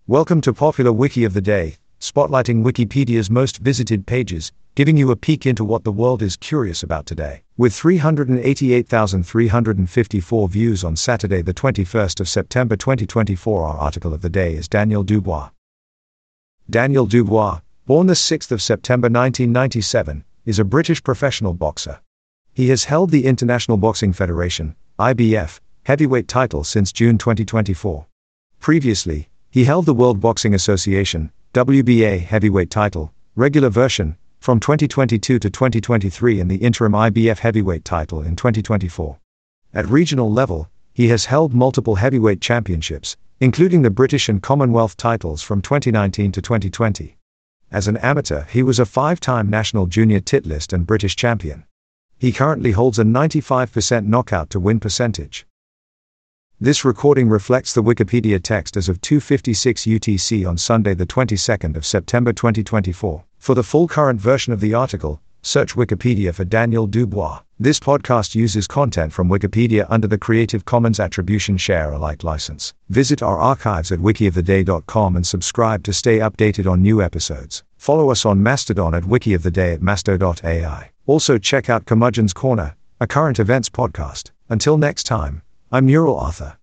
Welcome to Popular Wiki of the Day, spotlighting Wikipedia's most visited pages, giving you a peek into what the world is curious about today. With 388,354 views on Saturday the 21st of September 2024, our article of the day is Daniel Dubois. Daniel Dubois, born the 6th of September 1997, is a British professional boxer. He has held the International Boxing Federation, IBF, heavyweight title since June 2024. Previously, he held the World Boxing Association, WBA heavyweight title, regular version, from 2022 to 2023 and the interim IBF heavyweight title in 2024. At regional level, he has held multiple heavyweight championships, including the British and Commonwealth titles from 2019 to 2020. As an amateur, he was a 5-time national junior titleist and British champion. He currently holds a 95% knockout to win percentage. This recording reflects the Wikipedia text as of 2:56 UTC on Sunday the 22nd of September 2024. For the full current version of the article, search Wikipedia for Daniel Dubois. This podcast uses content from Wikipedia under the Creative Commons Attribution Share Alike license. Visit our archives at wikioftheday.com and subscribe to stay updated on new episodes. Follow us on Mastodon at wikioftheday@masto.ai. Also check out Curmudgeon's Corner, a current events podcast. Until next time, I'm Neural Arthur.